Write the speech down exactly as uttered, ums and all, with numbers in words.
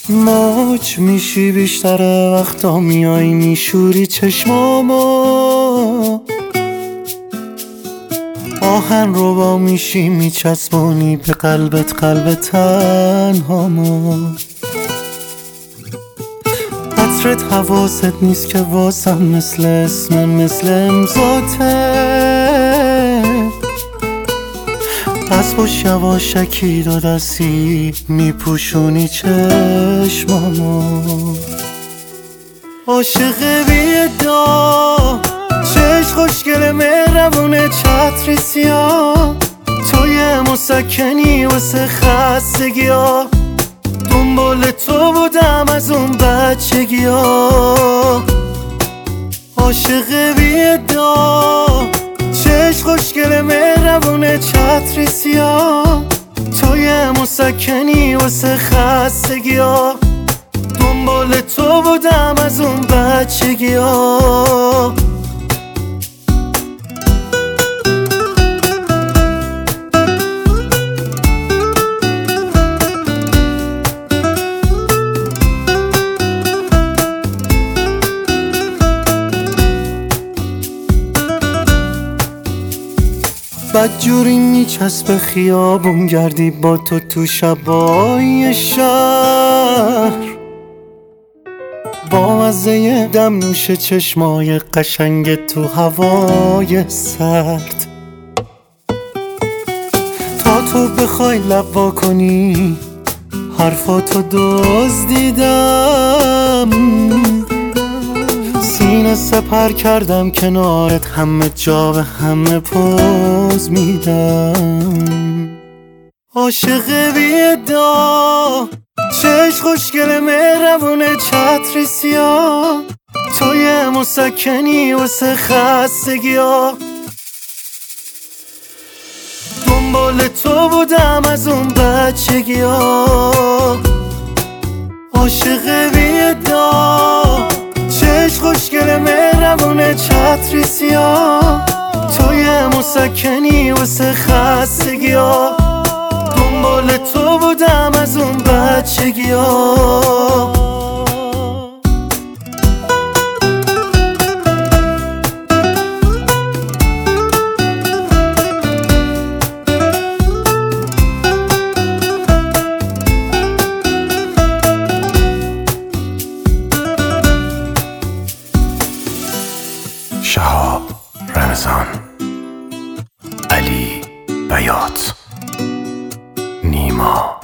موج میشی بیشتر وقتا میای میشوری چشمامو، آهن رو با میشی میچسبونی به قلبت قلب تنهامو. عطرت حواست نیست که واسم مثل اسم مثل امضاته، پس باش یواشکی دو دستی میپوشونی چشمامو. عاشق بی‌ادعا چشم خوشگل مهربونه چتری سیاه، تو یه مسکنی واسه خستگی ها، دنبال تو بودم از اون بچگی ها. عاشق بی‌ادعا چشم خوشگل مهربونه چتری سیاه، تو یه مسکنی واسه خستگی ها، دنبال تو بودم از اون بچگی ها. بدجوری میچسبه خیابون گردی با تو تو شبای شهر، با مزه دم نوش چشمای قشنگ تو هوای سرد. تا تو بخوای لب وا کنی حرفاتو دزدیدم، سینه سپر کردم کنارت، همه جا به همه پوز میدم. عاشق بی‌ادعا چشم خوشگل مهربونه چتری سیاه، تو یه مسکنی واسه خستگی ها، دنبال تو بودم از اون بچگی ها. عاشق بی‌ادعا چشم خوشگل مهربونه چتری سیاه، تو یه مسکنی واسه خستگی ها، دنبال تو بودم از اون بچگی ها. شهاب رمضان، علی بیات، نیما